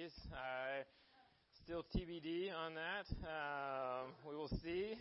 series. Still TBD on that. We will see.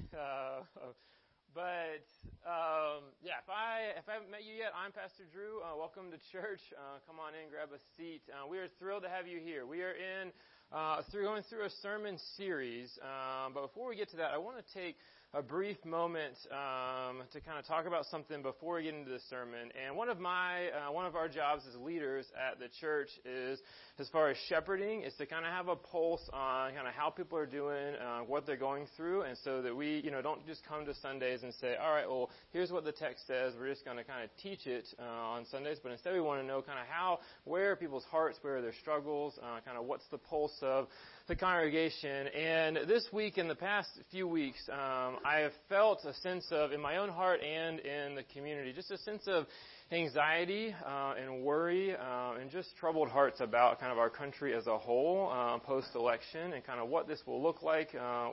If I haven't met you yet, I'm Pastor Drew. Welcome to church. Come on in, grab a seat. We are thrilled to have you here. We are going through a sermon series. But before we get to that, I want to take a brief moment to kind of talk about something before we get into the sermon. And one of our jobs as leaders at the church is, as far as shepherding, is to kind of have a pulse on kind of how people are doing, what they're going through, and so that we, don't just come to Sundays and say, all right, well, here's what the text says. We're just going to kind of teach it on Sundays, but instead we want to know kind of where are people's hearts, where are their struggles, kind of what's the pulse of the congregation. And this week, in the past few weeks, I have felt a sense of, in my own heart and in the community, just a sense of anxiety and worry and just troubled hearts about kind of our country as a whole post-election and kind of what this will look like,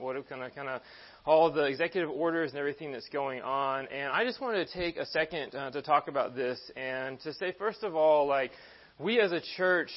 all the executive orders and everything that's going on. And I just wanted to take a second to talk about this and to say, first of all, we as a church,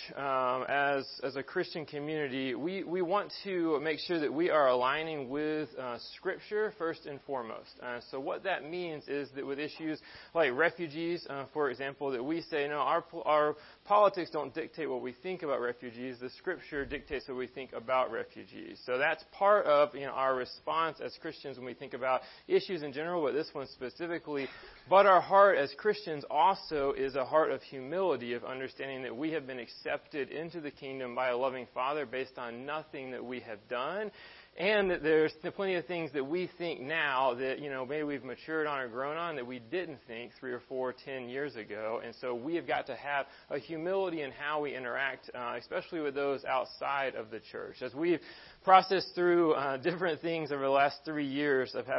as a Christian community, we want to make sure that we are aligning with Scripture first and foremost. So what that means is that with issues like refugees, for example, that we say, no, our politics don't dictate what we think about refugees. The Scripture dictates what we think about refugees. So that's part of our response as Christians when we think about issues in general, but this one specifically. But our heart as Christians also is a heart of humility, of understanding that we have been accepted into the kingdom by a loving Father based on nothing that we have done. And that there's plenty of things that we think now that, maybe we've matured on or grown on that we didn't think 3 or 4, 10 years ago. And so we have got to have a humility in how we interact, especially with those outside of the church. As we've processed through different things over the last 3 years of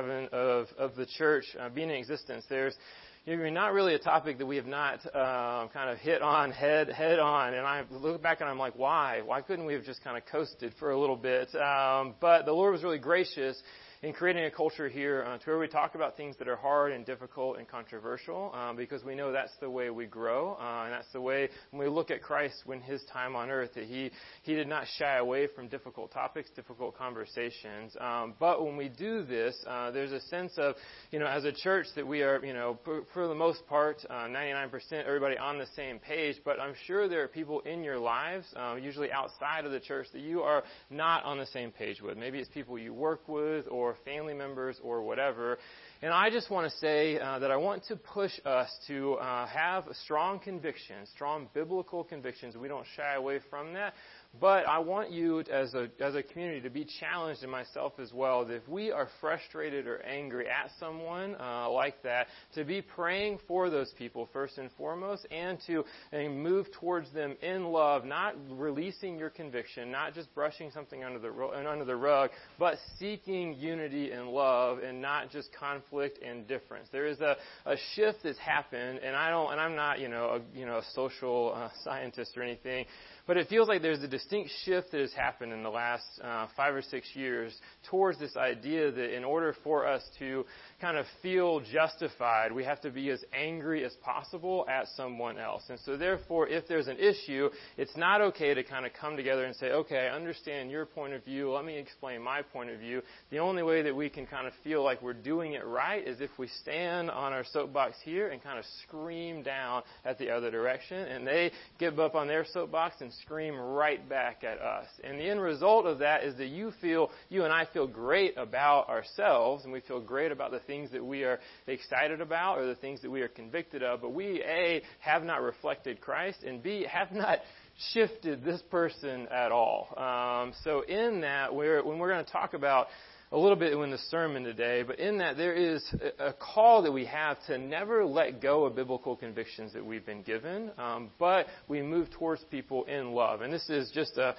the church being in existence, there's not really a topic that we have not kind of hit on head on. And I look back and I'm like, why? Why couldn't we have just kind of coasted for a little bit? But the Lord was really gracious in creating a culture here to where we talk about things that are hard and difficult and controversial because we know that's the way we grow. And that's the way when we look at Christ when His time on earth, that He did not shy away from difficult topics, difficult conversations. But when we do this, there's a sense of, as a church that we are, for the most part, 99% everybody on the same page. But I'm sure there are people in your lives, usually outside of the church, that you are not on the same page with. Maybe it's people you work with or family members or whatever. And I just want to say that I want to push us to have strong convictions, strong biblical convictions. We don't shy away from that. But I want you as a community to be challenged, and myself as well, that if we are frustrated or angry at someone like that, to be praying for those people first and foremost, and to move towards them in love, not releasing your conviction, not just brushing something under the rug, but seeking unity and love, and not just conflict and difference. There is a shift that's happened, and I'm not a social scientist or anything. But it feels like there's a distinct shift that has happened in the last 5 or 6 years towards this idea that in order for us to kind of feel justified, we have to be as angry as possible at someone else. And so therefore, if there's an issue, it's not okay to kind of come together and say, okay, I understand your point of view. Let me explain my point of view. The only way that we can kind of feel like we're doing it right is if we stand on our soapbox here and kind of scream down at the other direction, and they get up on their soapbox and scream right back at us. And the end result of that is that you and I feel great about ourselves, and we feel great about the things that we are excited about or the things that we are convicted of, but we, A, have not reflected Christ, and B, have not shifted this person at all. So in that, when we're going to talk about a little bit in the sermon today, but in that there is a call that we have to never let go of biblical convictions that we've been given, but we move towards people in love. And this is just a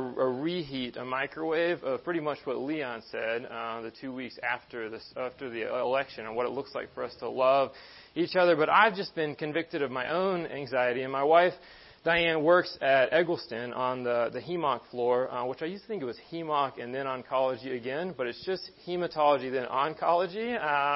reheat, a microwave of pretty much what Leon said the 2 weeks after the election and what it looks like for us to love each other. But I've just been convicted of my own anxiety, and my wife Diane works at Eggleston on the HEMOC floor, which I used to think it was HEMOC and then oncology again, but it's just hematology then oncology.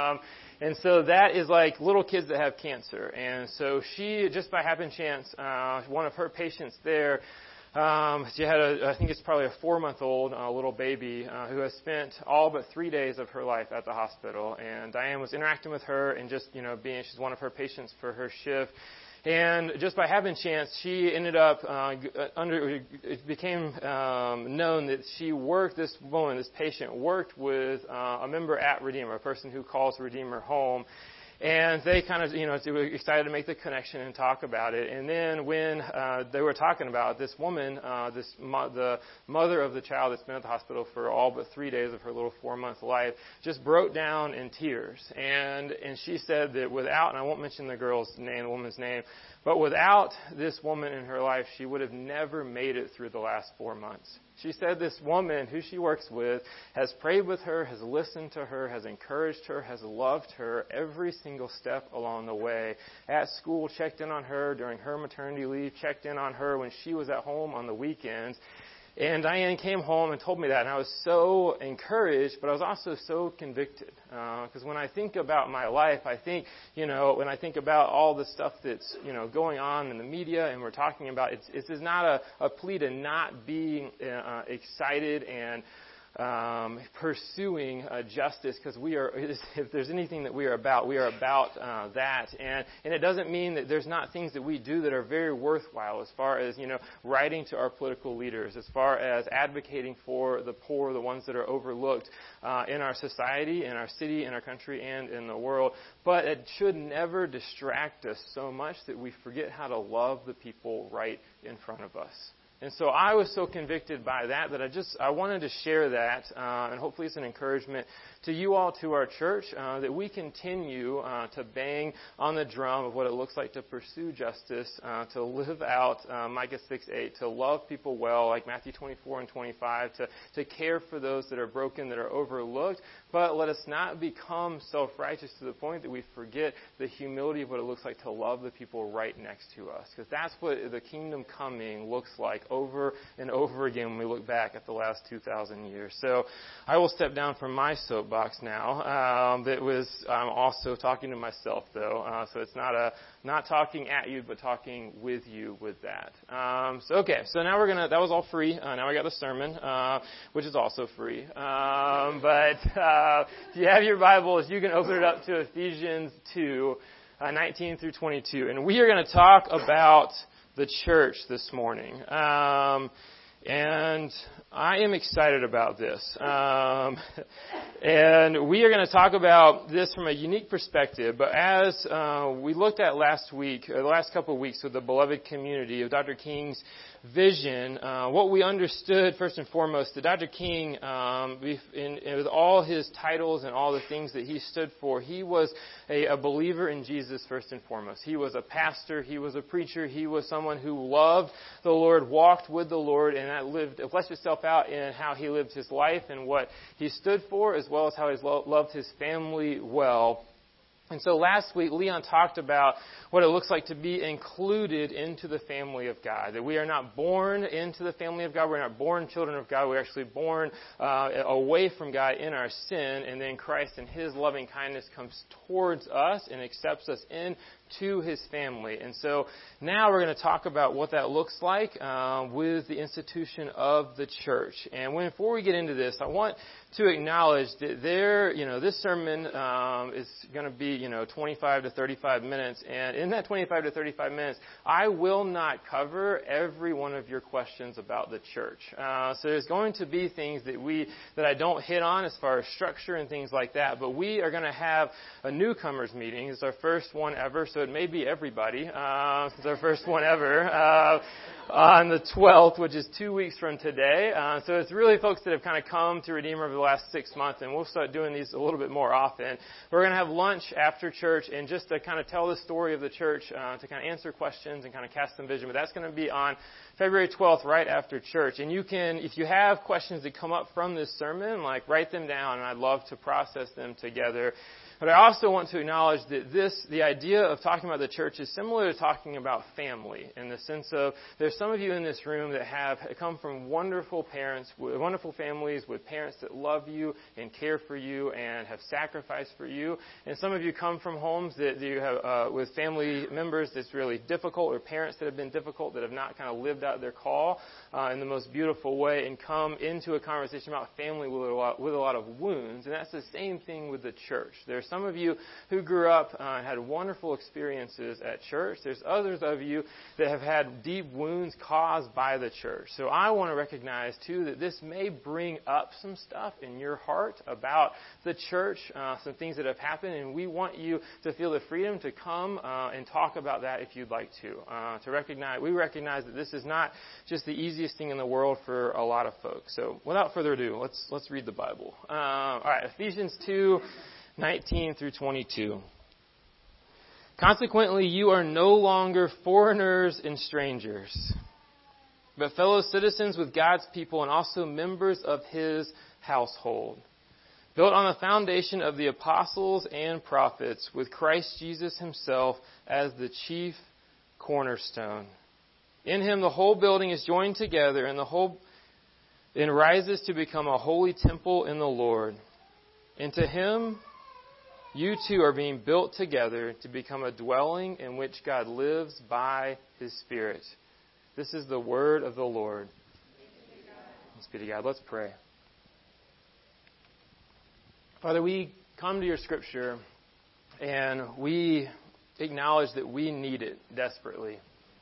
And so that is like little kids that have cancer. And so she, just by happen chance, one of her patients there She had I think it's probably a 4-month-old little baby who has spent all but 3 days of her life at the hospital. And Diane was interacting with her and just, she's one of her patients for her shift. And just by having chance, she ended up it became known that this patient worked with a member at Redeemer, a person who calls Redeemer home. And they kind of, were excited to make the connection and talk about it. And then when they were talking about this woman, the mother of the child that's been at the hospital for all but 3 days of her little 4-month life, just broke down in tears. And she said that without, and I won't mention the woman's name, but without this woman in her life, she would have never made it through the last 4 months. She said this woman who she works with has prayed with her, has listened to her, has encouraged her, has loved her every single step along the way. At school, checked in on her during her maternity leave, checked in on her when she was at home on the weekends. And Diane came home and told me that, and I was so encouraged, but I was also so convicted. Because when I think about my life, I think, when I think about all the stuff that's, going on in the media and we're talking about, this is not a plea to not be excited and pursuing justice, because if there's anything that we are about that. And it doesn't mean that there's not things that we do that are very worthwhile, as far as, writing to our political leaders, as far as advocating for the poor, the ones that are overlooked in our society, in our city, in our country, and in the world. But it should never distract us so much that we forget how to love the people right in front of us. And so I was so convicted by that I wanted to share that, and hopefully it's an encouragement to you all, to our church, that we continue to bang on the drum of what it looks like to pursue justice, to live out Micah 6:8, to love people well, like Matthew 24 and 25, to care for those that are broken, that are overlooked. But let us not become self-righteous to the point that we forget the humility of what it looks like to love the people right next to us. Because that's what the kingdom coming looks like over and over again when we look back at the last 2,000 years. So I will step down from my soapbox now. I'm also talking to myself, though. So it's not talking at you, but talking with you with that. So now that was all free. Now I got the sermon, which is also free. But if you have your Bibles, you can open it up to Ephesians 2, 19 through 22. And we are going to talk about the church this morning. And I am excited about this. And we are going to talk about this from a unique perspective. But as we looked at last week, or the last couple of weeks with the beloved community of Dr. King's vision, what we understood first and foremost, that Dr. King, with all his titles and all the things that he stood for, he was a believer in Jesus first and foremost. He was a pastor, he was a preacher, he was someone who loved the Lord, walked with the Lord, and that fleshed itself out in how he lived his life and what he stood for, as well as how he loved his family well. And so last week, Leon talked about what it looks like to be included into the family of God. That we are not born into the family of God. We're not born children of God. We're actually born away from God in our sin. And then Christ in His loving kindness comes towards us and accepts us into His family. And so now we're going to talk about what that looks like with the institution of the church. And before we get into this, I want to acknowledge that this sermon is going to be 25 to 35 minutes, and in that 25 to 35 minutes, I will not cover every one of your questions about the church. So there's going to be things that I don't hit on as far as structure and things like that, but we are going to have a newcomers meeting. It's our first one ever, so it may be everybody. It's our first one ever. On the 12th, which is 2 weeks from today. So it's really folks that have kind of come to Redeemer over the last 6 months, and we'll start doing these a little bit more often. We're going to have lunch after church, and just to kind of tell the story of the church, to kind of answer questions and kind of cast some vision. But that's going to be on February 12th, right after church. And you can, if you have questions that come up from this sermon, write them down, and I'd love to process them together. But I also want to acknowledge that the idea of talking about the church is similar to talking about family, in the sense of there's some of you in this room that have come from wonderful parents, wonderful families with parents that love you and care for you and have sacrificed for you. And some of you come from homes that you have with family members that's really difficult, or parents that have been difficult, that have not kind of lived out their call in the most beautiful way, and come into a conversation about family with a lot of wounds. And that's the same thing with the church. There's some of you who grew up and had wonderful experiences at church. There's others of you that have had deep wounds caused by the church. So I want to recognize, too, that this may bring up some stuff in your heart about the church, some things that have happened, and we want you to feel the freedom to come and talk about that if you'd like to. We recognize that this is not just the easiest thing in the world for a lot of folks. So without further ado, let's read the Bible. All right, Ephesians 2:19 through 22. Consequently, you are no longer foreigners and strangers, but fellow citizens with God's people and also members of His household, built on the foundation of the apostles and prophets, with Christ Jesus Himself as the chief cornerstone. In Him the whole building is joined together and rises to become a holy temple in the Lord. And to Him you too are being built together to become a dwelling in which God lives by His Spirit. This is the word of the Lord. Thanks be to God. Let's pray. Father, we come to your Scripture and we acknowledge that we need it desperately.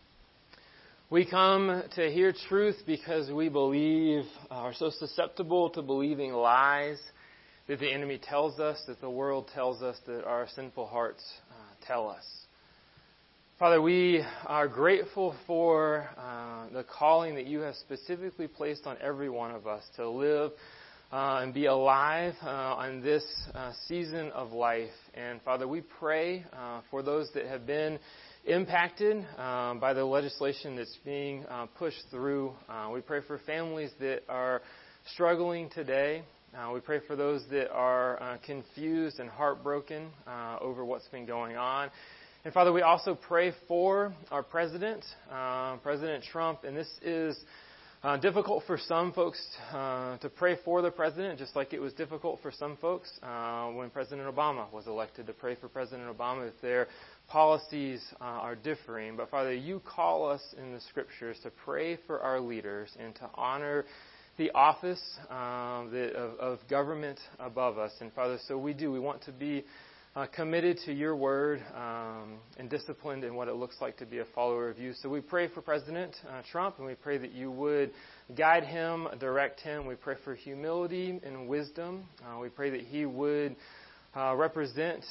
We come to hear truth because we are so susceptible to believing lies that the enemy tells us, that the world tells us, that our sinful hearts tell us. Father, we are grateful for the calling that you have specifically placed on every one of us to live and be alive on this season of life. And Father, we pray for those that have been impacted by the legislation that's being pushed through. We pray for families that are struggling today. We pray for those that are confused and heartbroken over what's been going on. And Father, we also pray for our President, President Trump. And this is difficult for some folks to pray for the President, just like it was difficult for some folks when President Obama was elected to pray for President Obama if their policies are differing. But Father, you call us in the Scriptures to pray for our leaders and to honor the office of government above us. And Father, so we do. We want to be committed to your word and disciplined in what it looks like to be a follower of you. So we pray for President Trump, and we pray that you would guide him, direct him. We pray for humility and wisdom. We pray that he would represent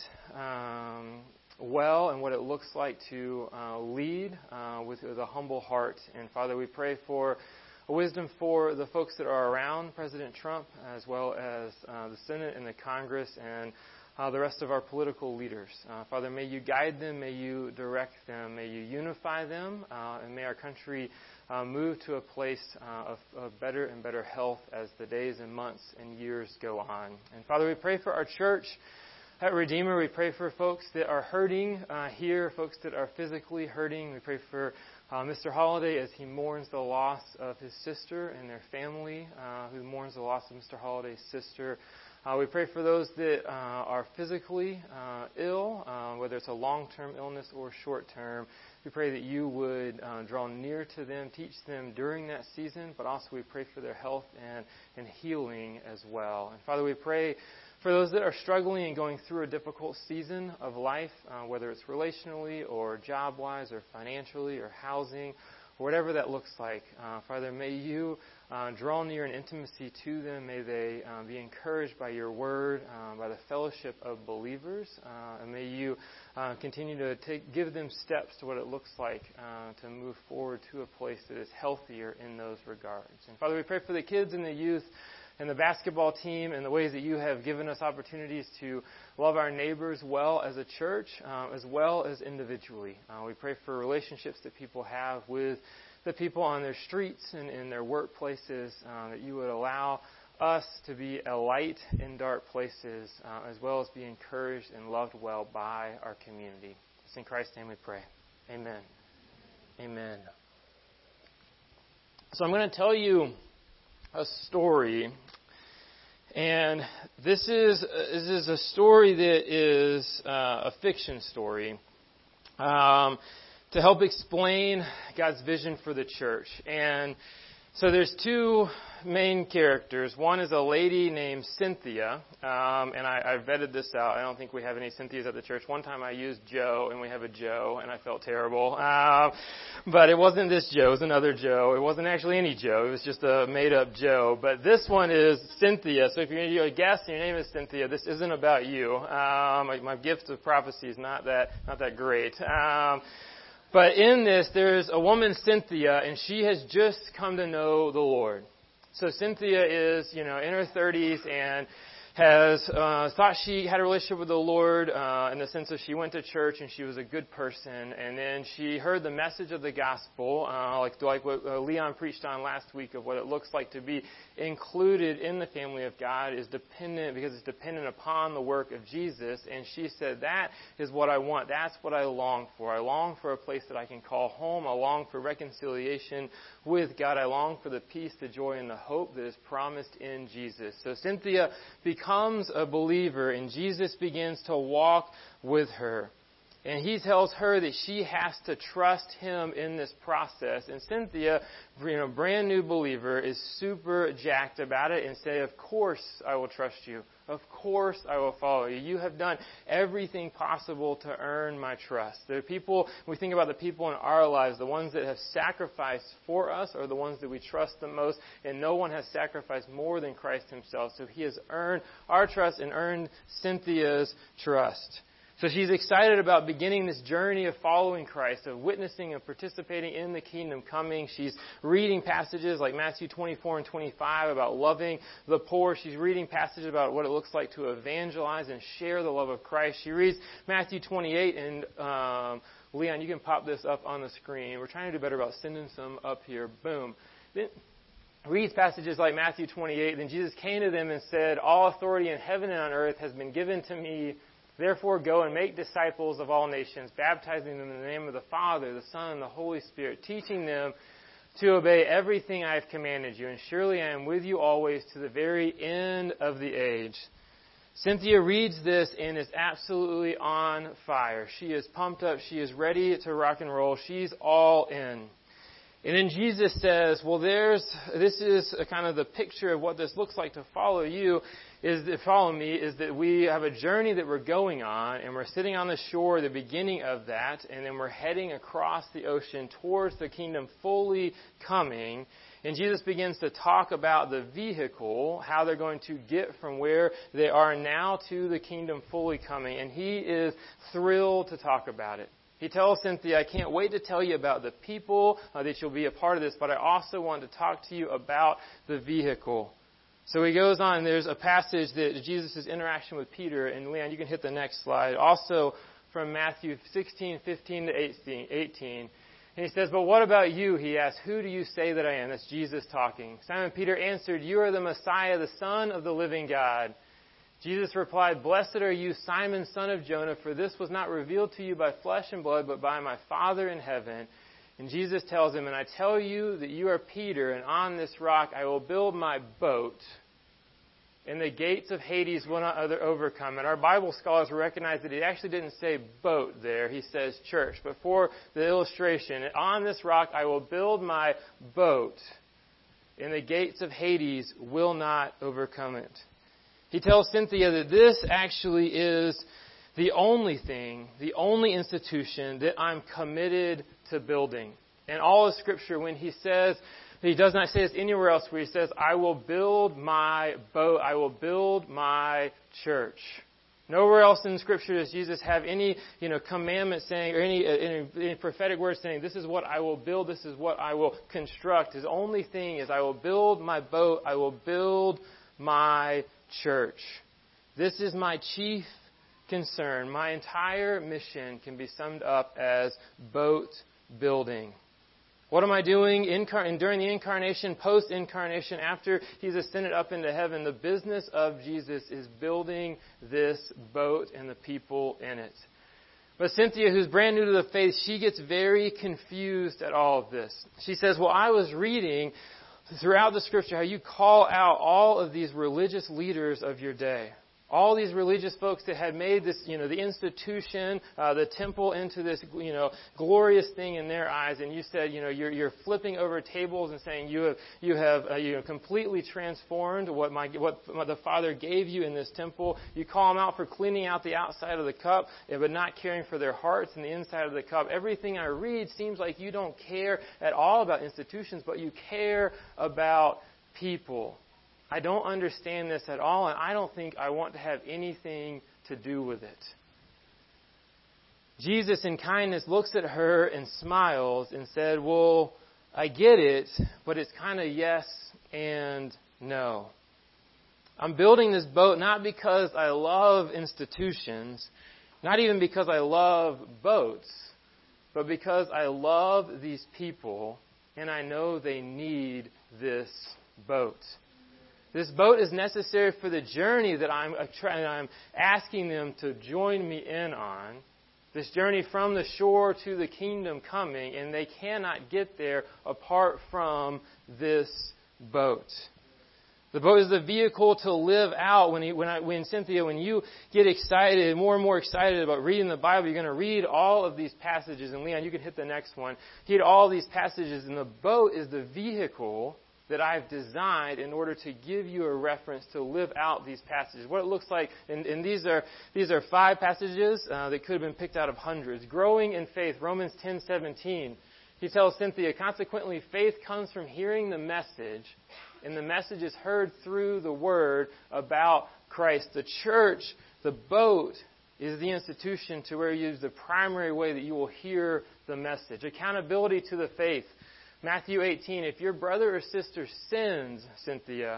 well and what it looks like to lead with a humble heart. And Father, we pray for wisdom for the folks that are around President Trump, as well as the Senate and the Congress and the rest of our political leaders. Father, may you guide them, may you direct them, may you unify them, and may our country move to a place of better and better health as the days and months and years go on. And Father, we pray for our church at Redeemer. We pray for folks that are hurting here, folks that are physically hurting. We pray for Mr. Holliday as he mourns the loss of his sister and their family who mourns the loss of Mr. Holliday's sister. We pray for those that are physically ill, whether it's a long-term illness or short-term. We pray that you would draw near to them, teach them during that season, but also we pray for their health and healing as well. And Father, we pray for those that are struggling and going through a difficult season of life, whether it's relationally or job-wise or financially or housing, or whatever that looks like. Father, may you draw near in intimacy to them. May they be encouraged by your word, by the fellowship of believers. And may you continue to give them steps to what it looks like to move forward to a place that is healthier in those regards. And Father, we pray for the kids and the youth and the basketball team and the ways that you have given us opportunities to love our neighbors well as a church, as well as individually. We pray for relationships that people have with the people on their streets and in their workplaces, that you would allow us to be a light in dark places, as well as be encouraged and loved well by our community. It's in Christ's name we pray. Amen. Amen. So I'm going to tell you a story. And this is a story that is a fiction story to help explain God's vision for the church. And so there's two main characters. One is a lady named Cynthia, and I vetted this out. I don't think we have any Cynthias at the church. One time I used Joe, and we have a Joe, and I felt terrible. But it wasn't this Joe. It was another Joe. It wasn't actually any Joe. It was just a made-up Joe. But this one is Cynthia. So if you're going to do a guess and your name is Cynthia, this isn't about you. My gift of prophecy is not that great. But in this, there's a woman, Cynthia, and she has just come to know the Lord. So Cynthia is, in her 30s and has thought she had a relationship with the Lord in the sense that she went to church and she was a good person. And then she heard the message of the gospel, like what Leon preached on last week, of what it looks like to be included in the family of God is dependent, because it's dependent upon the work of Jesus. And she said, that is what I want. That's what I long for. I long for a place that I can call home. I long for reconciliation with God. I long for the peace, the joy, and the hope that is promised in Jesus. So Cynthia becomes a believer, and Jesus begins to walk with her. And he tells her that she has to trust him in this process. And Cynthia, brand new believer, is super jacked about it and say, of course I will trust you. Of course I will follow you. You have done everything possible to earn my trust. There are people, we think about the people in our lives, the ones that have sacrificed for us are the ones that we trust the most. And no one has sacrificed more than Christ himself. So he has earned our trust and earned Cynthia's trust. So she's excited about beginning this journey of following Christ, of witnessing and participating in the kingdom coming. She's reading passages like Matthew 24 and 25 about loving the poor. She's reading passages about what it looks like to evangelize and share the love of Christ. She reads Matthew 28, and Leon, you can pop this up on the screen. We're trying to do better about sending some up here. Boom. Then reads passages like Matthew 28. Then Jesus came to them and said, all authority in heaven and on earth has been given to me. Therefore, go and make disciples of all nations, baptizing them in the name of the Father, the Son, and the Holy Spirit, teaching them to obey everything I have commanded you. And surely I am with you always to the very end of the age. Cynthia reads this and is absolutely on fire. She is pumped up. She is ready to rock and roll. She's all in. And then Jesus says, well, this is a kind of the picture of what this looks like to follow you, follow me, is that we have a journey that we're going on, and we're sitting on the shore, the beginning of that, and then we're heading across the ocean towards the kingdom fully coming. And Jesus begins to talk about the vehicle, how they're going to get from where they are now to the kingdom fully coming. And he is thrilled to talk about it. He tells Cynthia, I can't wait to tell you about the people that you'll be a part of this, but I also want to talk to you about the vehicle. So he goes on. There's a passage that Jesus' interaction with Peter, and Leon, you can hit the next slide, also from Matthew 16, 15 to 18. And he says, but what about you? He asks, who do you say that I am? That's Jesus talking. Simon Peter answered, you are the Messiah, the Son of the living God. Jesus replied, blessed are you, Simon, son of Jonah, for this was not revealed to you by flesh and blood, but by my Father in heaven. And Jesus tells him, and I tell you that you are Peter, and on this rock I will build my boat, and the gates of Hades will not overcome it. Our Bible scholars recognize that he actually didn't say boat there. He says church. But for the illustration, on this rock I will build my boat, and the gates of Hades will not overcome it. He tells Cynthia that this actually is the only thing, the only institution that I'm committed to building. And all of Scripture, when he says, he does not say this anywhere else where he says, I will build my boat, I will build my church. Nowhere else in Scripture does Jesus have any, commandment saying, or any prophetic word saying, this is what I will build, this is what I will construct. His only thing is, I will build my boat, I will build my church. This is my chief concern. My entire mission can be summed up as boat building. What am I doing during the incarnation, post-incarnation, after He's ascended up into heaven? The business of Jesus is building this boat and the people in it. But Cynthia, who's brand new to the faith, she gets very confused at all of this. She says, well, I was reading throughout the Scripture how you call out all of these religious leaders of your day. All these religious folks that had made this, the institution, the temple into this, glorious thing in their eyes. And you said, you're flipping over tables and saying you have completely transformed what the Father gave you in this temple. You call them out for cleaning out the outside of the cup, but not caring for their hearts and the inside of the cup. Everything I read seems like you don't care at all about institutions, but you care about people. I don't understand this at all, and I don't think I want to have anything to do with it. Jesus, in kindness, looks at her and smiles and said, well, I get it, but it's kind of yes and no. I'm building this boat not because I love institutions, not even because I love boats, but because I love these people, and I know they need this boat. This boat is necessary for the journey that I'm asking them to join me in on. This journey from the shore to the kingdom coming, and they cannot get there apart from this boat. The boat is the vehicle to live out. When Cynthia, when you get excited, more and more excited about reading the Bible, you're going to read all of these passages. And Leon, you can hit the next one. Read all these passages, and the boat is the vehicle that I've designed in order to give you a reference to live out these passages. What it looks like, and these are 5 passages that could have been picked out of hundreds. Growing in faith, Romans 10:17. He tells Cynthia, consequently, faith comes from hearing the message, and the message is heard through the word about Christ. The church, the boat, is the institution to where you use the primary way that you will hear the message. Accountability to the faith. Matthew 18, if your brother or sister sins, Cynthia,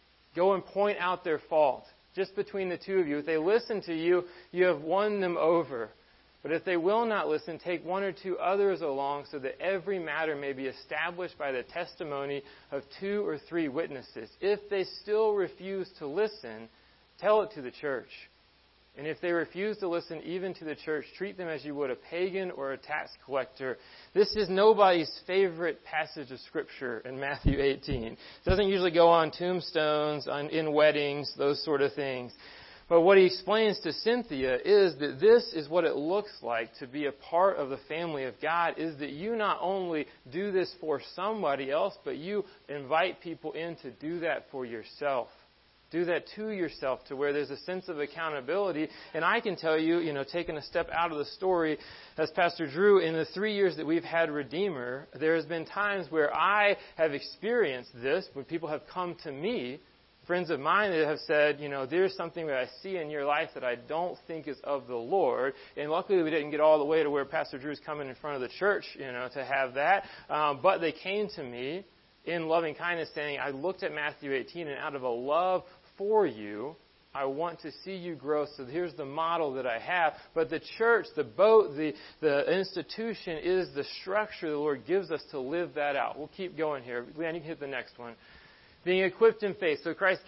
go and point out their fault. Just between the two of you. If they listen to you, you have won them over. But if they will not listen, take 1 or 2 others along so that every matter may be established by the testimony of 2 or 3 witnesses. If they still refuse to listen, tell it to the church. And if they refuse to listen even to the church, treat them as you would a pagan or a tax collector. This is nobody's favorite passage of Scripture in Matthew 18. It doesn't usually go on tombstones, in weddings, those sort of things. But what he explains to Cynthia is that this is what it looks like to be a part of the family of God, is that you not only do this for somebody else, but you invite people in to do that for yourself. Do that to yourself to where there's a sense of accountability. And I can tell you, taking a step out of the story, as Pastor Drew, in the 3 years that we've had Redeemer, there has been times where I have experienced this, when people have come to me, friends of mine that have said, there's something that I see in your life that I don't think is of the Lord. And luckily we didn't get all the way to where Pastor Drew's coming in front of the church, to have that. But they came to me in loving kindness saying, I looked at Matthew 18 and out of a love for you, I want to see you grow. So here's the model that I have. But the church, the boat, the institution is the structure the Lord gives us to live that out. We'll keep going here. Leanne, you can hit the next one. Being equipped in faith. So Christ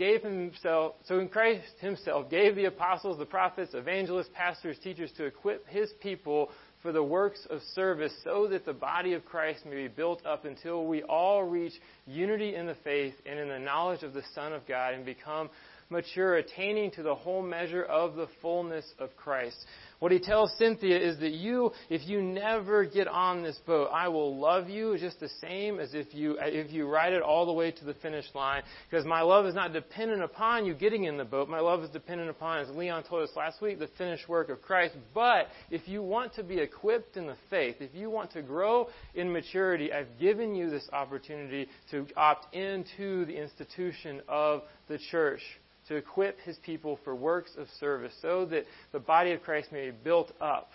Himself gave the apostles, the prophets, evangelists, pastors, teachers to equip His people for the works of service so that the body of Christ may be built up until we all reach unity in the faith and in the knowledge of the Son of God and become mature, attaining to the whole measure of the fullness of Christ. What he tells Cynthia is that if you never get on this boat, I will love you just the same as if you ride it all the way to the finish line. Because my love is not dependent upon you getting in the boat. My love is dependent upon, as Leon told us last week, the finished work of Christ. But if you want to be equipped in the faith, if you want to grow in maturity, I've given you this opportunity to opt into the institution of the church, to equip His people for works of service so that the body of Christ may be built up.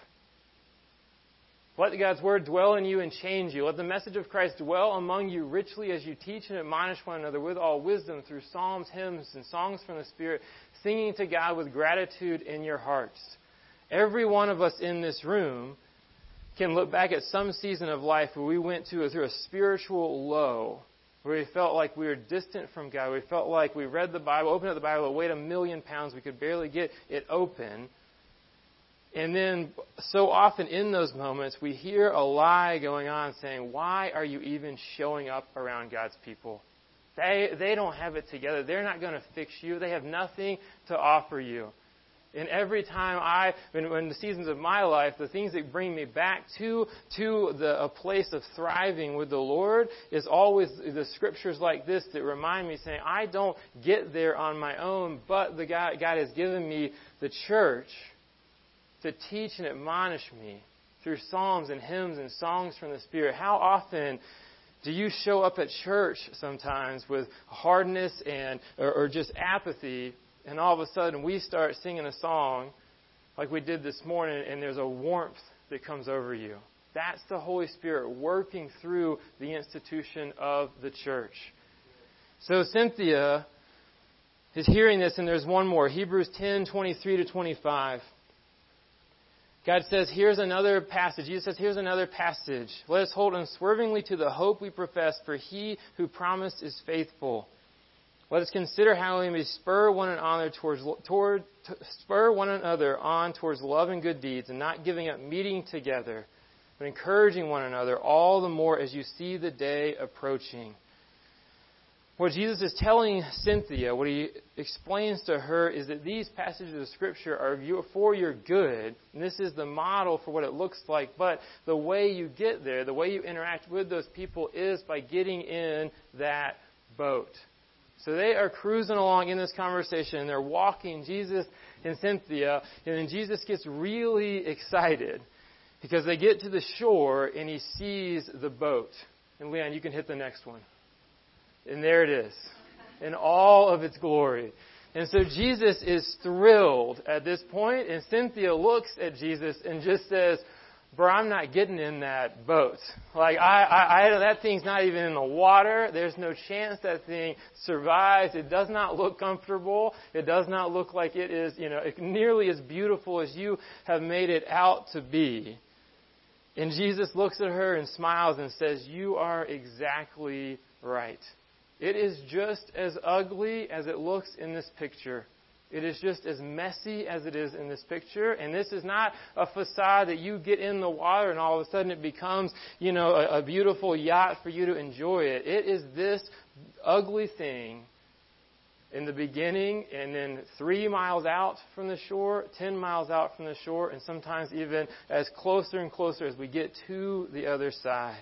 Let God's Word dwell in you and change you. Let the message of Christ dwell among you richly as you teach and admonish one another with all wisdom through psalms, hymns, and songs from the Spirit, singing to God with gratitude in your hearts. Every one of us in this room can look back at some season of life where we went through a spiritual low, where we felt like we were distant from God. We felt like we read the Bible, opened up the Bible, it weighed 1,000,000 pounds. We could barely get it open. And then so often in those moments, we hear a lie going on saying, why are you even showing up around God's people? They don't have it together. They're not going to fix you. They have nothing to offer you. And every time in the seasons of my life, the things that bring me back to a place of thriving with the Lord is always the scriptures like this that remind me, saying, I don't get there on my own, but God has given me the church to teach and admonish me through psalms and hymns and songs from the Spirit. How often do you show up at church sometimes with hardness or just apathy, and all of a sudden we start singing a song like we did this morning, and there's a warmth that comes over you? That's the Holy Spirit working through the institution of the church. So Cynthia is hearing this, and there's one more. Hebrews 10:23-25. God says, here's another passage. Jesus says, here's another passage. Let us hold unswervingly to the hope we profess, for he who promised is faithful. Let us consider how we may spur one another on towards love and good deeds, and not giving up meeting together, but encouraging one another, all the more as you see the day approaching. What Jesus is telling Cynthia, what he explains to her, is that these passages of Scripture are for your good, and this is the model for what it looks like, but the way you get there, the way you interact with those people, is by getting in that boat. So they are cruising along in this conversation, and they're walking, Jesus and Cynthia, and then Jesus gets really excited because they get to the shore and he sees the boat. And Leon, you can hit the next one. And there it is, in all of its glory. And so Jesus is thrilled at this point, and Cynthia looks at Jesus and just says, bro, I'm not getting in that boat. Like, that thing's not even in the water. There's no chance that thing survives. It does not look comfortable. It does not look like it is, nearly as beautiful as you have made it out to be. And Jesus looks at her and smiles and says, you are exactly right. It is just as ugly as it looks in this picture. It is just as messy as it is in this picture. And this is not a facade that you get in the water and all of a sudden it becomes, a beautiful yacht for you to enjoy it. It is this ugly thing in the beginning, and then 3 miles out from the shore, 10 miles out from the shore, and sometimes even as closer and closer as we get to the other side.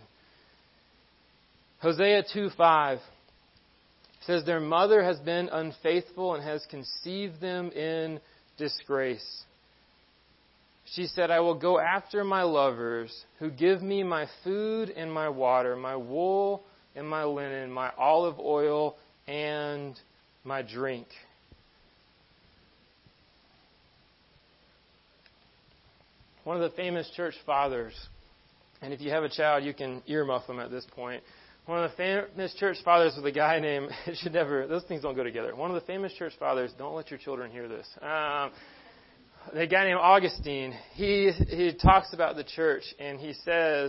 Hosea 2:5 says, their mother has been unfaithful and has conceived them in disgrace. She said, I will go after my lovers who give me my food and my water, my wool and my linen, my olive oil and my drink. One of the famous church fathers, and if you have a child, you can earmuff them at this point. One of the famous church fathers was a guy named, those things don't go together. One of the famous church fathers, don't let your children hear this. The guy named Augustine, he talks about the church, and he says,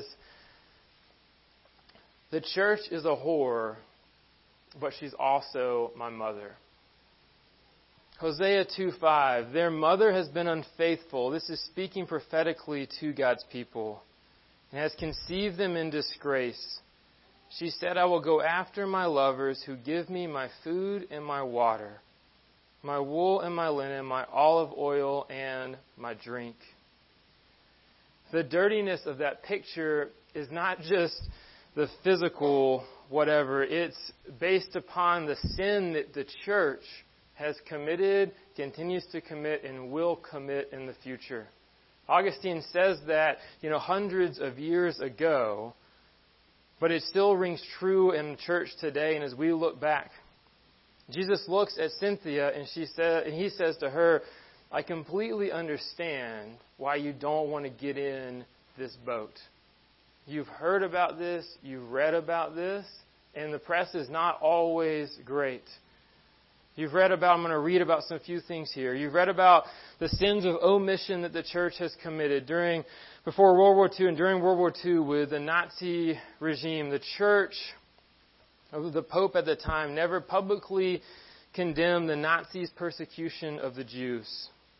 the church is a whore, but she's also my mother. Hosea 2:5, their mother has been unfaithful. This is speaking prophetically to God's people, and has conceived them in disgrace. She said, I will go after my lovers who give me my food and my water, my wool and my linen, my olive oil and my drink. The dirtiness of that picture is not just the physical whatever. It's based upon the sin that the church has committed, continues to commit, and will commit in the future. Augustine says that, hundreds of years ago, but it still rings true in the church today. And as we look back, Jesus looks at Cynthia and he says to her, I completely understand why you don't want to get in this boat. You've heard about this, you've read about this, and the press is not always great. You've read about, I'm going to read about some few things here. You've read about the sins of omission that the church has committed before World War II and during World War II with the Nazi regime. The church, the Pope at the time, never publicly condemned the Nazis' persecution of the Jews.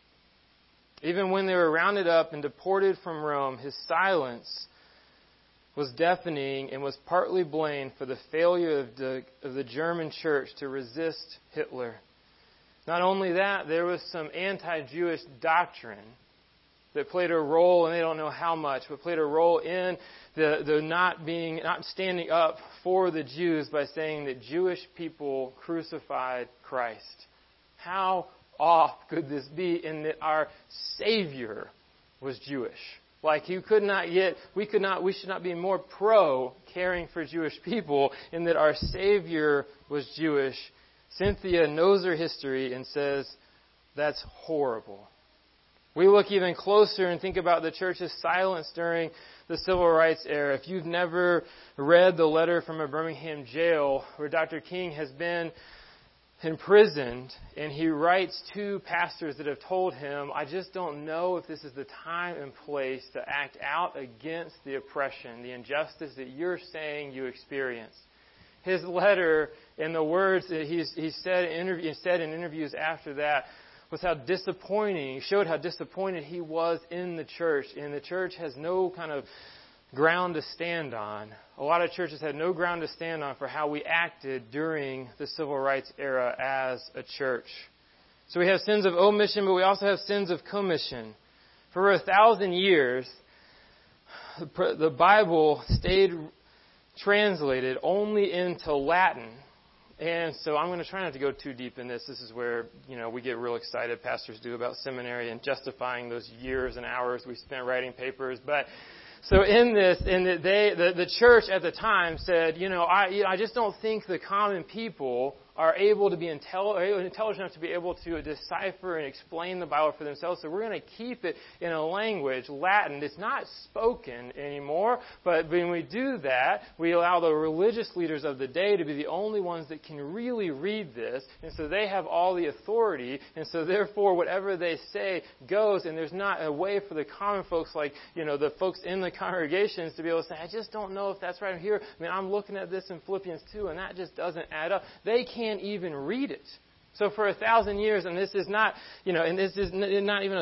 Even when they were rounded up and deported from Rome, his silence was deafening and was partly blamed for the failure of the German church to resist Hitler. Not only that, there was some anti-Jewish doctrine that played a role, and they don't know how much, but played a role in the not standing up for the Jews by saying that Jewish people crucified Christ. How off could this be in that our Savior was Jewish? Like we should not be more pro caring for Jewish people in that our Savior was Jewish. Cynthia knows her history and says, that's horrible. We look even closer and think about the church's silence during the civil rights era. If you've never read the letter from a Birmingham jail where Dr. King has been imprisoned, and he writes to pastors that have told him, I just don't know if this is the time and place to act out against the oppression, the injustice that you're saying you experienced. His letter and the words that he said in interviews after that was how disappointing, he showed how disappointed he was in the church. And the church has no kind of ground to stand on. A lot of churches had no ground to stand on for how we acted during the civil rights era as a church. So we have sins of omission, but we also have sins of commission. For 1,000 years, the Bible stayed translated only into Latin. And so I'm going to try not to go too deep in this. This is where, we get real excited, pastors do, about seminary and justifying those years and hours we spent writing papers. But so in this, the church at the time said, I just don't think the common people are able to be intelligent enough to be able to decipher and explain the Bible for themselves. So we're going to keep it in a language, Latin. It's not spoken anymore, but when we do that, we allow the religious leaders of the day to be the only ones that can really read this. And so they have all the authority. And so therefore, whatever they say goes. And there's not a way for the common folks like, the folks in the congregations to be able to say, I just don't know if that's right here. I'm looking at this in Philippians 2, and that just doesn't add up. They can't even read it. So for 1,000 years, and this is not, and this is not even a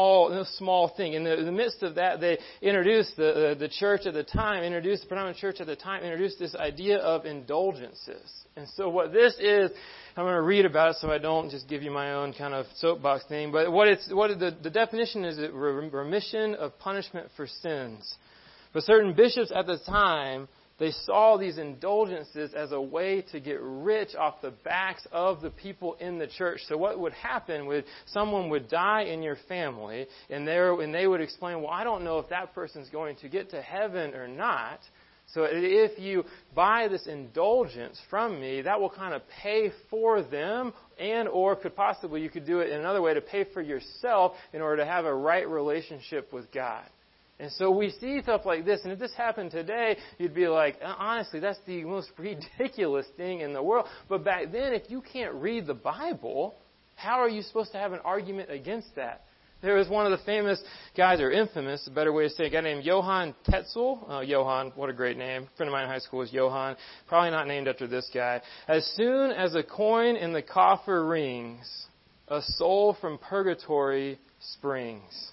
small thing. In the midst of that, they introduced the church at the time, the predominant church at the time, introduced this idea of indulgences. And so what this is, I'm going to read about it so I don't just give you my own kind of soapbox thing. But the definition is remission of punishment for sins. But certain bishops at the time, they saw these indulgences as a way to get rich off the backs of the people in the church. So what would happen with someone would die in your family, and they would explain, well, I don't know if that person's going to get to heaven or not. So if you buy this indulgence from me, that will kind of pay for them, and or you could do it in another way to pay for yourself in order to have a right relationship with God. And so we see stuff like this, and if this happened today, you'd be like, honestly, that's the most ridiculous thing in the world. But back then, if you can't read the Bible, how are you supposed to have an argument against that? There was one of the famous guys, or infamous, a better way to say it, a guy named Johann Tetzel. Johann, what a great name. A friend of mine in high school was Johann. Probably not named after this guy. As soon as a coin in the coffer rings, a soul from purgatory springs.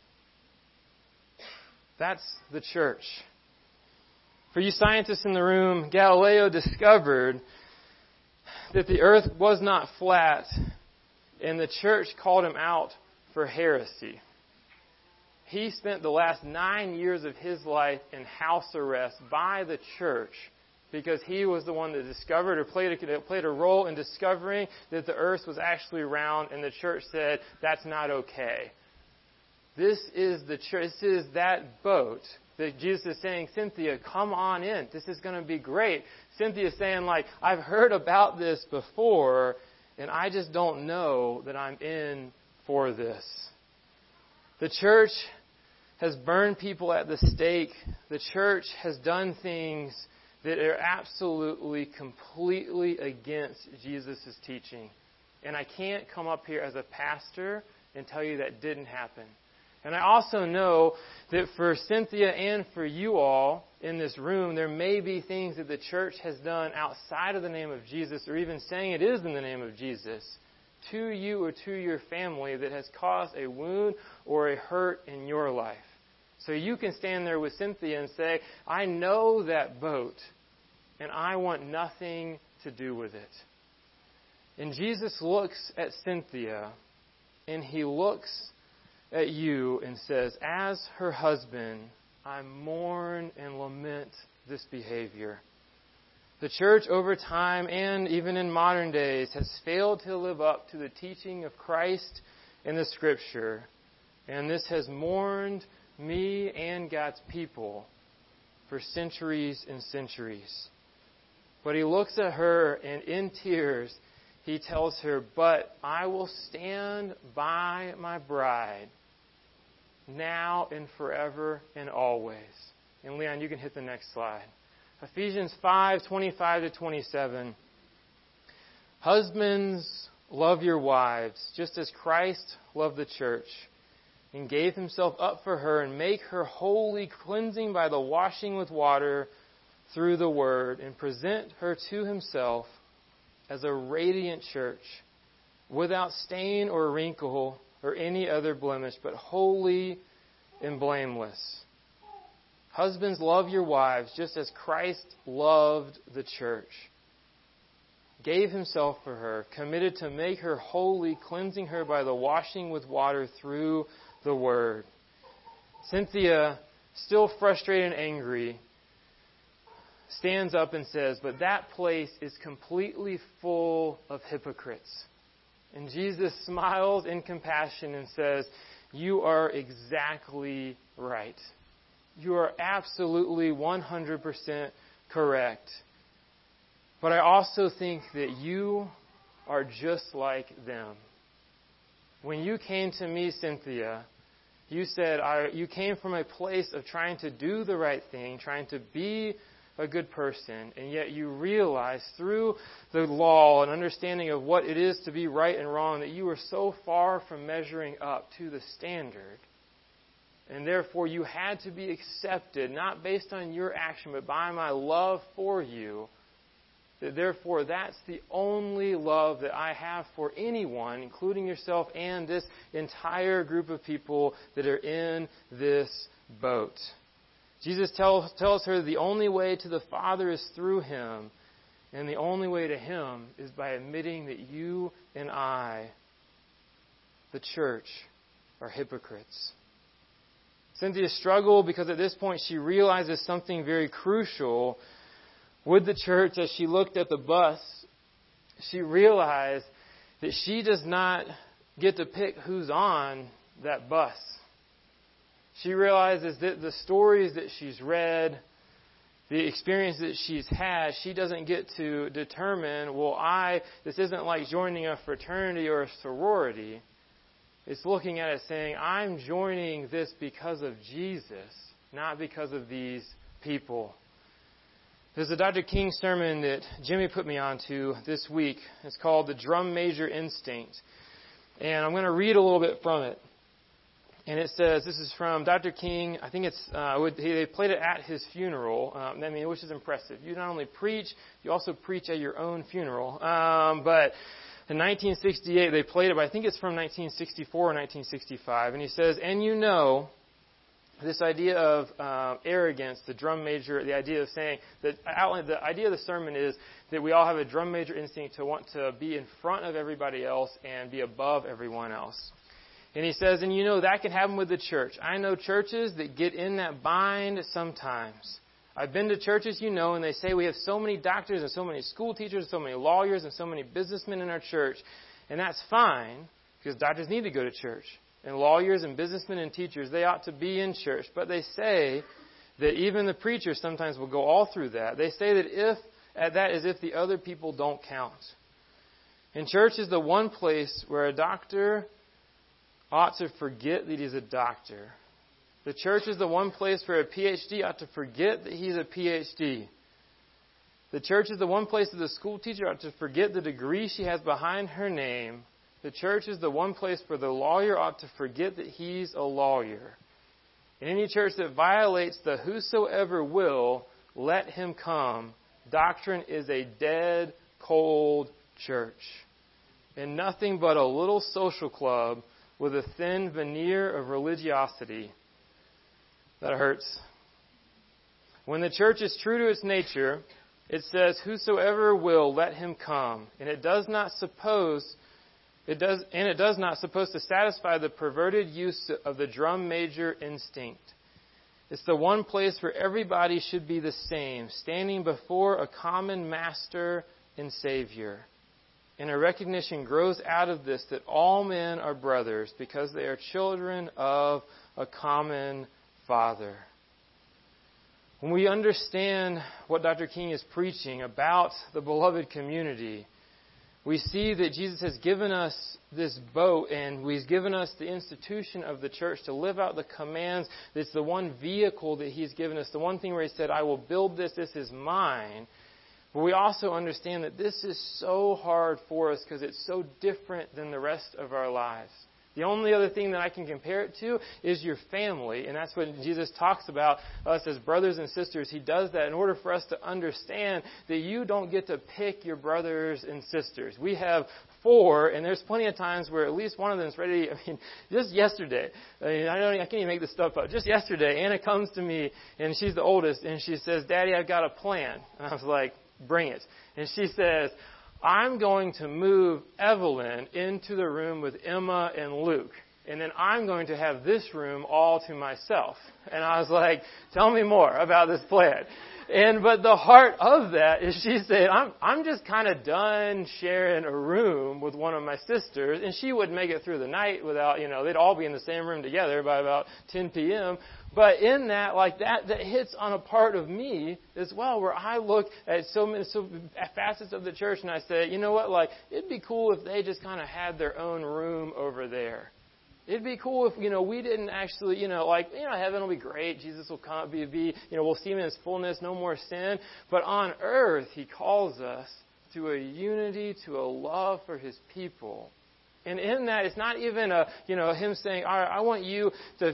That's the church. For you scientists in the room, Galileo discovered that the earth was not flat, and the church called him out for heresy. He spent the last 9 years of his life in house arrest by the church because he was the one that discovered or played a role in discovering that the earth was actually round, and the church said, that's not okay. This is the church. This is that boat that Jesus is saying, Cynthia, come on in. This is going to be great. Cynthia is saying, I've heard about this before, and I just don't know that I'm in for this. The church has burned people at the stake. The church has done things that are absolutely, completely against Jesus' teaching. And I can't come up here as a pastor and tell you that didn't happen. And I also know that for Cynthia and for you all in this room, there may be things that the church has done outside of the name of Jesus, or even saying it is in the name of Jesus, to you or to your family that has caused a wound or a hurt in your life. So you can stand there with Cynthia and say, I know that boat, and I want nothing to do with it. And Jesus looks at Cynthia, and He looks at you and says, as her husband, I mourn and lament this behavior. The church over time and even in modern days has failed to live up to the teaching of Christ in the Scripture. And this has mourned me and God's people for centuries and centuries. But He looks at her and in tears He tells her, but I will stand by my bride now and forever and always. And Leon, you can hit the next slide. Ephesians 5:25-27. Husbands, love your wives, just as Christ loved the church and gave Himself up for her, and make her holy, cleansing by the washing with water through the Word, and present her to Himself as a radiant church, without stain or wrinkle or any other blemish, but holy and blameless. Husbands, love your wives, just as Christ loved the church, gave Himself for her, committed to make her holy, cleansing her by the washing with water through the Word. Cynthia, still frustrated and angry, stands up and says, but that place is completely full of hypocrites. And Jesus smiles in compassion and says, you are exactly right. You are absolutely 100% correct. But I also think that you are just like them. When you came to me, Cynthia, you said you came from a place of trying to do the right thing, trying to be a good person, and yet you realize through the law and understanding of what it is to be right and wrong that you are so far from measuring up to the standard. And therefore you had to be accepted, not based on your action, but by my love for you. That therefore that's the only love that I have for anyone, including yourself and this entire group of people that are in this boat. Jesus tells her the only way to the Father is through Him, and the only way to Him is by admitting that you and I, the church, are hypocrites. Cynthia struggled because at this point she realizes something very crucial with the church. As she looked at the bus, she realized that she does not get to pick who's on that bus. She realizes that the stories that she's read, the experience that she's had, she doesn't get to determine, this isn't like joining a fraternity or a sorority. It's looking at it saying, I'm joining this because of Jesus, not because of these people. There's a Dr. King sermon that Jimmy put me onto this week. It's called The Drum Major Instinct. And I'm going to read a little bit from it. And it says, this is from Dr. King. I think they played it at his funeral, which is impressive. You not only preach, you also preach at your own funeral. But in 1968, they played it, but I think it's from 1964 or 1965. And he says, and you know, this idea of arrogance, the drum major, the idea of saying, the idea of the sermon is that we all have a drum major instinct to want to be in front of everybody else and be above everyone else. And he says, and you know, that can happen with the church. I know churches that get in that bind sometimes. I've been to churches, and they say we have so many doctors and so many school teachers and so many lawyers and so many businessmen in our church. And that's fine, because doctors need to go to church. And lawyers and businessmen and teachers, they ought to be in church. But they say that even the preachers sometimes will go all through that. They say that as if the other people don't count. And church is the one place where a doctor ought to forget that he's a doctor. The church is the one place where a PhD ought to forget that he's a PhD. The church is the one place that the school teacher ought to forget the degree she has behind her name. The church is the one place where the lawyer ought to forget that he's a lawyer. In any church that violates the whosoever will, let him come, doctrine is a dead, cold church. And nothing but a little social club with a thin veneer of religiosity. That hurts. When the church is true to its nature, it says, whosoever will, let him come. And it does not suppose to satisfy the perverted use of the drum major instinct. It's the one place where everybody should be the same, standing before a common master and Savior. And a recognition grows out of this that all men are brothers because they are children of a common Father. When we understand what Dr. King is preaching about the beloved community, we see that Jesus has given us this boat and He's given us the institution of the church to live out the commands. It's the one vehicle that He's given us. The one thing where He said, I will build this is mine. But we also understand that this is so hard for us because it's so different than the rest of our lives. The only other thing that I can compare it to is your family. And that's when Jesus talks about us as brothers and sisters. He does that in order for us to understand that you don't get to pick your brothers and sisters. We have 4, and there's plenty of times where at least one of them is ready. Just yesterday, I can't even make this stuff up. Just yesterday, Anna comes to me, and she's the oldest, and she says, Daddy, I've got a plan. And I was like, bring it. And she says, I'm going to move Evelyn into the room with Emma and Luke. And then I'm going to have this room all to myself. And I was like, tell me more about this plan. But the heart of that is she said, I'm just kind of done sharing a room with one of my sisters. And she would make it through the night without, they'd all be in the same room together by about 10 p.m. But in that, that hits on a part of me as well, where I look at so many facets of the church and I say, you know what, it'd be cool if they just kind of had their own room over there. It'd be cool if, we didn't actually, heaven will be great. Jesus will come, we'll see Him in His fullness, no more sin. But on earth, He calls us to a unity, to a love for His people. And in that, it's not even Him saying, all right, I want you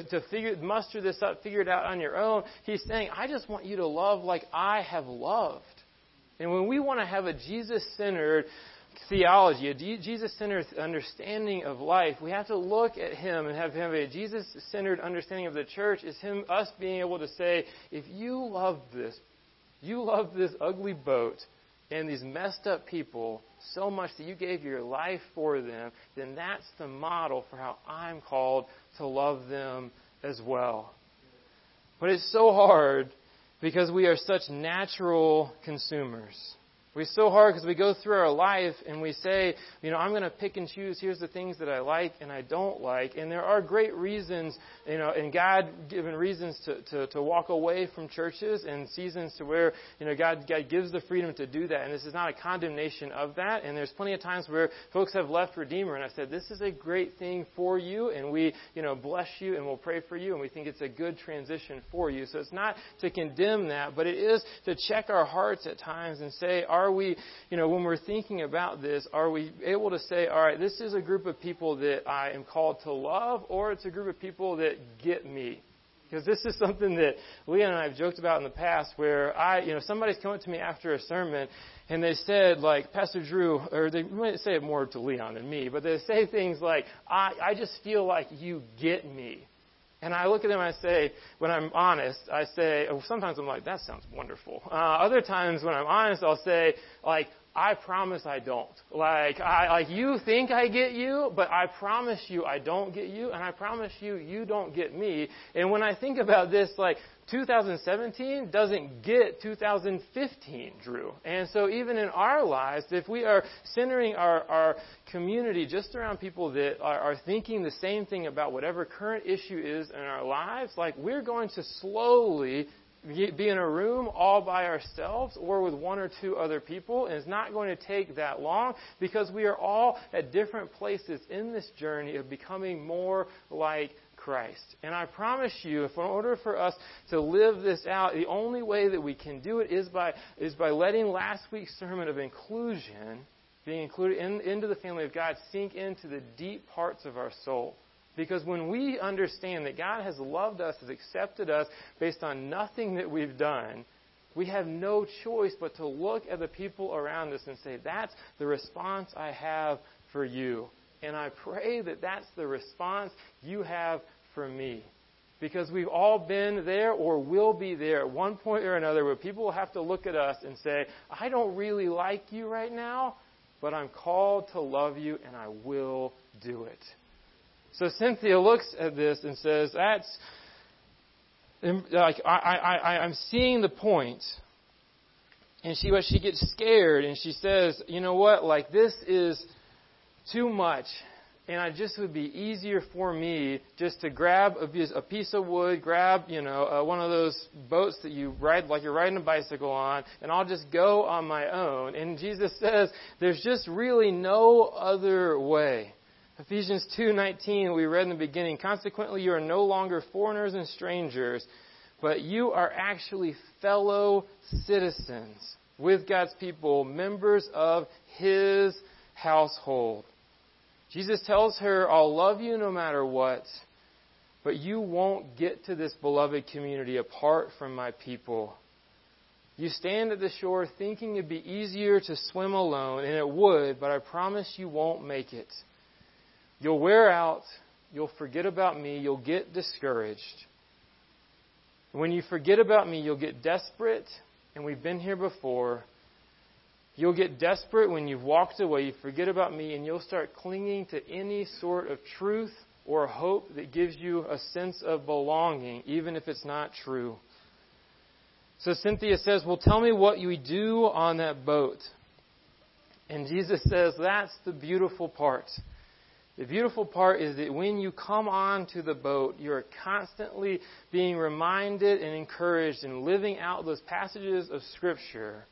to muster this up, figure it out on your own. He's saying, I just want you to love like I have loved. And when we want to have a Jesus-centered theology, a Jesus-centered understanding of life, we have to look at Him and have a Jesus-centered understanding of the church is us being able to say, if you love this ugly boat and these messed up people so much that you gave your life for them, then that's the model for how I'm called to love them as well. But it's so hard because we are such natural consumers. We're so hard because we go through our life and we say, I'm going to pick and choose. Here's the things that I like and I don't like. And there are great reasons, and God-given reasons to walk away from churches and seasons to where, God gives the freedom to do that. And this is not a condemnation of that. And there's plenty of times where folks have left Redeemer and I said, this is a great thing for you. And we, bless you and we'll pray for you. And we think it's a good transition for you. So it's not to condemn that, but it is to check our hearts at times and say, are we, when we're thinking about this, are we able to say, all right, this is a group of people that I am called to love, or it's a group of people that get me? Because this is something that Leon and I have joked about in the past where somebody's come up to me after a sermon and they said, Pastor Drew, or they might say it more to Leon than me, but they say things like, I just feel like you get me. And I look at them and I say, when I'm honest, I say, sometimes I'm like, that sounds wonderful. Other times when I'm honest, I'll say, I promise I don't. You think I get you, but I promise you I don't get you, and I promise you you don't get me. And when I think about this, 2017 doesn't get 2015, Drew. And so even in our lives, if we are centering our community just around people that are thinking the same thing about whatever current issue is in our lives, we're going to slowly be in a room all by ourselves or with one or two other people, and it's not going to take that long because we are all at different places in this journey of becoming more like Christ. And I promise you, if in order for us to live this out, the only way that we can do it is by letting last week's sermon of inclusion, being included into the family of God, sink into the deep parts of our soul. Because when we understand that God has loved us, has accepted us based on nothing that we've done, we have no choice but to look at the people around us and say, that's the response I have for you. And I pray that that's the response you have for me. Because we've all been there or will be there at one point or another where people will have to look at us and say, I don't really like you right now, but I'm called to love you and I will do it. So Cynthia looks at this and says, that's, like, I'm seeing the point. And she gets scared and she says, you know what, like, this is too much, and it just would be easier for me just to grab a piece of wood, grab, one of those boats that you ride, like you're riding a bicycle on, and I'll just go on my own. And Jesus says, there's just really no other way. Ephesians 2:19, we read in the beginning, consequently you are no longer foreigners and strangers, but you are actually fellow citizens with God's people, members of His household. Jesus tells her, I'll love you no matter what, but you won't get to this beloved community apart from my people. You stand at the shore thinking it'd be easier to swim alone, and it would, but I promise you won't make it. You'll wear out, you'll forget about me, you'll get discouraged. When you forget about me, you'll get desperate, and we've been here before. You'll get desperate when you've walked away, you forget about me, and you'll start clinging to any sort of truth or hope that gives you a sense of belonging, even if it's not true. So Cynthia says, well, tell me what you do on that boat. And Jesus says, that's the beautiful part. The beautiful part is that when you come onto the boat, you're constantly being reminded and encouraged in living out those passages of Scripture.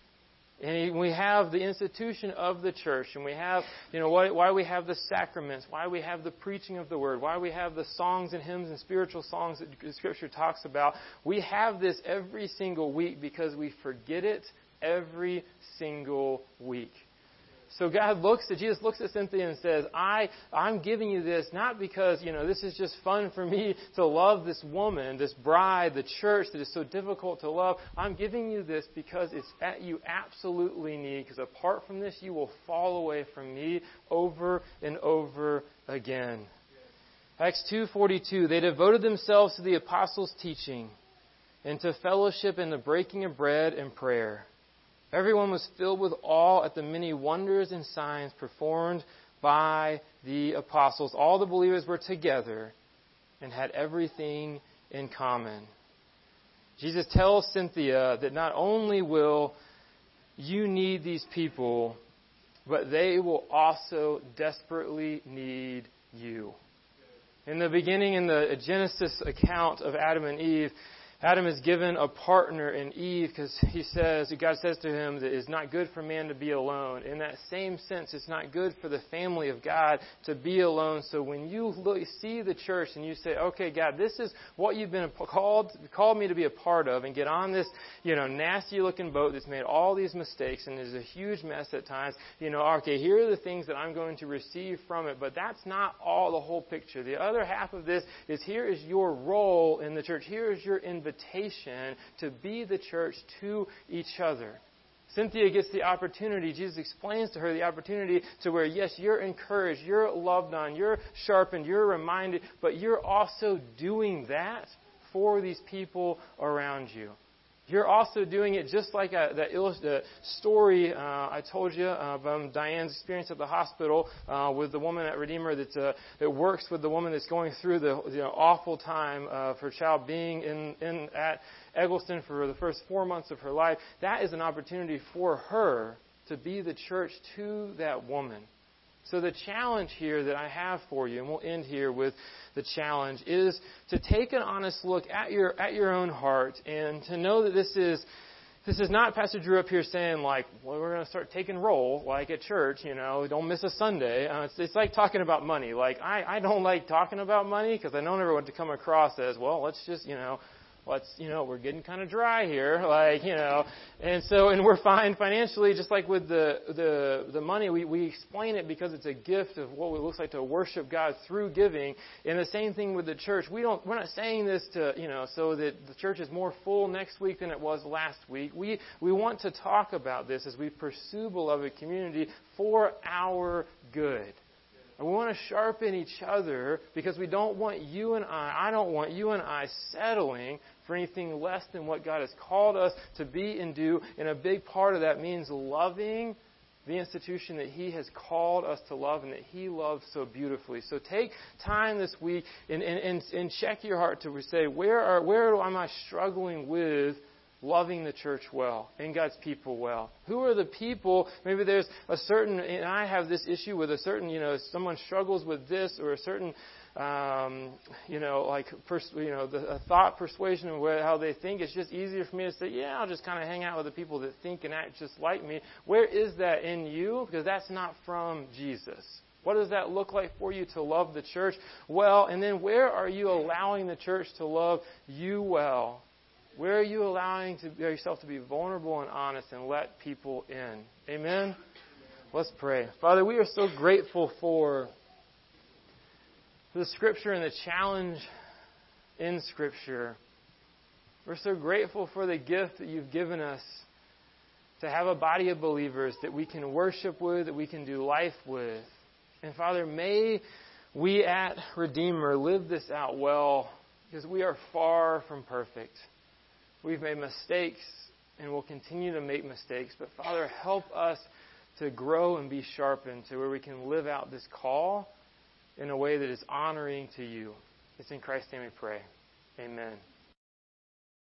And we have the institution of the church, and we have, why we have the sacraments, why we have the preaching of the Word, why we have the songs and hymns and spiritual songs that Scripture talks about. We have this every single week because we forget it every single week. So Jesus looks at Cynthia and says, I'm giving you this not because, this is just fun for me to love this woman, this bride, the church that is so difficult to love. I'm giving you this because it's that you absolutely need, because apart from this, you will fall away from me over and over again. Acts 2:42, they devoted themselves to the apostles' teaching and to fellowship and the breaking of bread and prayer. Everyone was filled with awe at the many wonders and signs performed by the apostles. All the believers were together and had everything in common. Jesus tells Cynthia that not only will you need these people, but they will also desperately need you. In the beginning, in the Genesis account of Adam and Eve, Adam is given a partner in Eve because God says to him that it's not good for man to be alone. In that same sense, it's not good for the family of God to be alone. So when you see the church and you say, okay, God, this is what you've been called me to be a part of, and get on this, nasty looking boat that's made all these mistakes and is a huge mess at times, okay, here are the things that I'm going to receive from it. But that's not all the whole picture. The other half of this is, here is your role in the church. Here is your invitation to be the church to each other. Cynthia gets the opportunity, Jesus explains to her the opportunity to where, yes, you're encouraged, you're loved on, you're sharpened, you're reminded, but you're also doing that for these people around you. You're also doing it just like the story I told you from Diane's experience at the hospital with the woman at Redeemer that works with the woman that's going through the awful time of her child being at Eggleston for the first 4 months of her life. That is an opportunity for her to be the church to that woman. So the challenge here that I have for you, and we'll end here with the challenge, is to take an honest look at your own heart and to know that this This is not Pastor Drew up here saying, like, well, we're going to start taking roll, like at church, don't miss a Sunday. It's like talking about money. Like, I don't like talking about money because I don't ever want to come across as, well, let's just, we're getting kind of dry here, and we're fine financially, just like with the money. We explain it because it's a gift of what it looks like to worship God through giving. And the same thing with the church. We're not saying this to, so that the church is more full next week than it was last week. We want to talk about this as we pursue beloved community for our good. And we want to sharpen each other because we don't want I don't want you and I settling for anything less than what God has called us to be and do. And a big part of that means loving the institution that He has called us to love and that He loves so beautifully. So take time this week and check your heart to say, where am I struggling with loving the church well and God's people well? Who are the people? Maybe there's a certain, and I have this issue with a certain, someone struggles with this or a certain, a thought persuasion of how they think. It's just easier for me to say, I'll just kind of hang out with the people that think and act just like me. Where is that in you? Because that's not from Jesus. What does that look like for you to love the church well? And then where are you allowing the church to love you well? Where are you allowing yourself to be vulnerable and honest and let people in? Amen? Let's pray. Father, we are so grateful for the Scripture and the challenge in Scripture. We're so grateful for the gift that you've given us to have a body of believers that we can worship with, that we can do life with. And Father, may we at Redeemer live this out well because we are far from perfect. We've made mistakes and will continue to make mistakes. But Father, help us to grow and be sharpened to where we can live out this call in a way that is honoring to you. It's in Christ's name we pray. Amen.